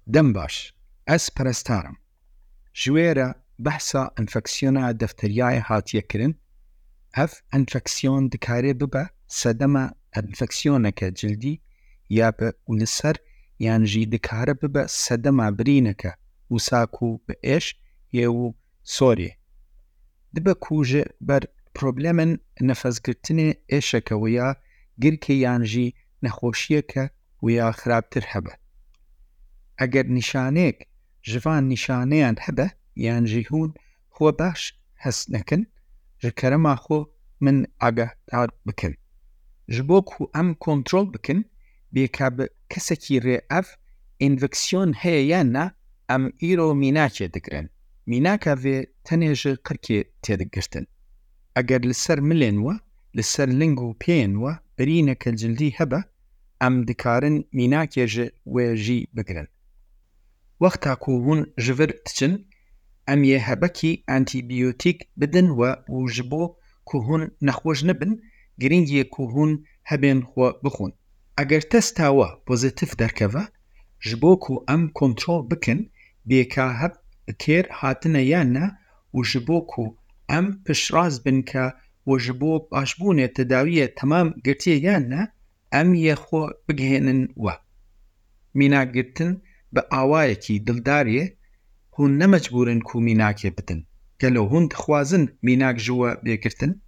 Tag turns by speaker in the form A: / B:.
A: دەم باش ئەس پەرستارم ژوێرە بەحسا ئەنفەکسیۆنا دەفتەریایە هاتیەکردن ئەف ئەنفەکسیۆن دکارێ ببە سەدەمە ئەنفەکسیۆنەکە جلدی یا بە ولسەر یانژی دکارە ببە سەدەما برینەکە وساک و بە ئێش یێ و سۆرێ دبە کوژە بەر پرۆبلەمن نەفەسگرتنێ ئێشەکە ویا گرکە یانژی نەخۆشیەکە ویا خراپتر هەبە ئەگەر نیشانەیەک ژڤان نیشانەیان هەبە یانژی هون خۆ باش هەست نەکەن ژکەرەما خۆ من ئاگادار بکەن ji bo ku em kontrol bikin bêka bi kesekî rê ev enfeksiyon heye yan na em îro mînakê digirin mînaka vê tenê ji qirkê têdigirtin eger li ser milên we li ser ling û pêyên we birîneke cildî hebe em dikarin mînakê ji wê jî bigirin wexta ku hûn ji vir diçin em yê hebekî antîbiyotîk bidin we û ji bo ku hûn nexweş nibin girîng yê ku hûn hebên xwe bixwin eger testa we pozitif derkeve ji bo ku em kontrol bikin bêka heb bi kêr hatine yan na û ji bo ku em piştrast bin ke we ji bo başbûnê tedawiyê temam girtiye yan na em yê xwe bigihênin we mînakgirtin bi awayekî dildarê hûn ne mecbûr in ku mînakê bidin gelo hûn dixwazin mînak ji we bêgirtin